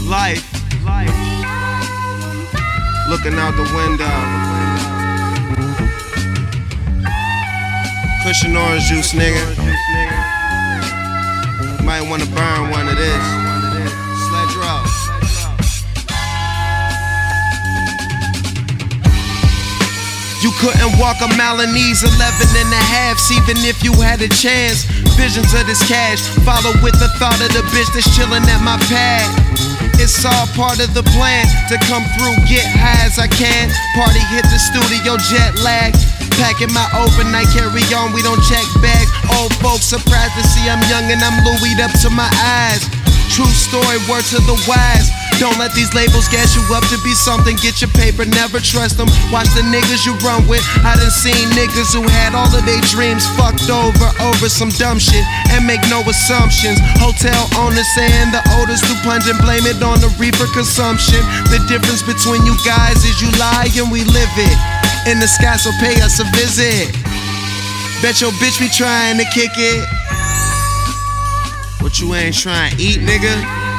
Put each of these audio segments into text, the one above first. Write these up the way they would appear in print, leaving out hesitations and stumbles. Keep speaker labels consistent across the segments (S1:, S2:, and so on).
S1: Life. Looking out the window. Cushion orange juice, nigga. Might wanna burn one of this. Sledge roll. You couldn't walk a mile in these 11.5s, even if you had a chance. Visions of this cash, follow with the thought of the bitch that's chilling at my pad. It's all part of the plan to come through, get high as I can. Party, hit the studio, jet lag. Packing my overnight carry on, we don't check bags. Old folks surprised to see I'm young and I'm Louis'd up to my eyes. True story, word to the wise. Don't let these labels gas you up to be something. Get your paper, never trust them. Watch the niggas you run with. I done seen niggas who had all of their dreams fucked over some dumb shit and make no assumptions. Hotel owners saying the odor's too pungent, blame it on the reefer consumption. The difference between you guys is you lie and we live it. In the sky, so pay us a visit. Bet your bitch be trying to kick it. What you ain't trying to eat, nigga?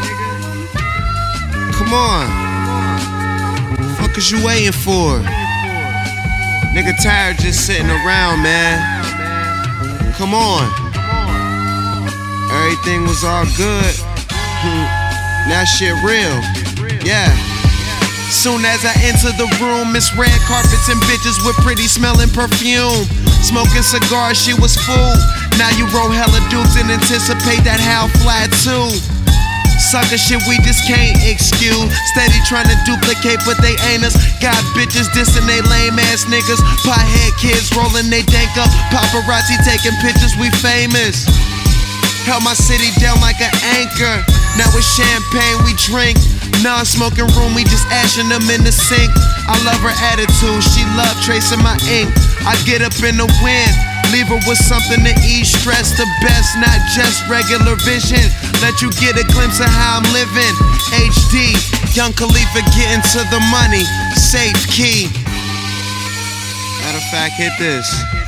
S1: Come on. Fuck is you waiting for? Nigga tired just sitting around, man. Come on. Everything was all good. Now shit real. Yeah. Soon as I enter the room, it's red carpets and bitches with pretty smelling perfume. Smoking cigars, she was fool. Now you roll hella dukes and anticipate that how fly too. Sucker shit we just can't excuse. Steady trying to duplicate but they ain't us. Got bitches dissing they lame ass niggas. Pothead kids rolling they dank up. Paparazzi taking pictures, we famous. Held my city down like an anchor. Now it's champagne we drink. Non-smoking room, we just ashing them in the sink. I love her attitude, she love tracing my ink. I get up in the wind, leave her with something to ease stress. The best, not just regular vision. Let you get a glimpse of how I'm living. HD, Young Khalifa getting to the money. Safe key. Matter of fact, hit this.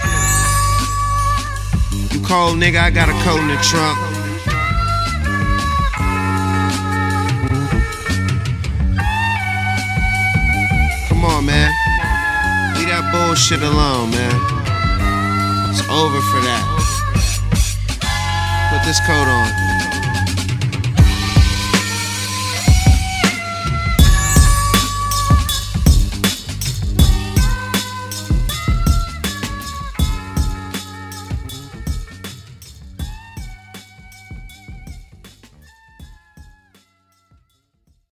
S1: You cold nigga, I got a coat in the trunk. Come on, man. Leave that bullshit alone, man. It's over for that. Put this coat on.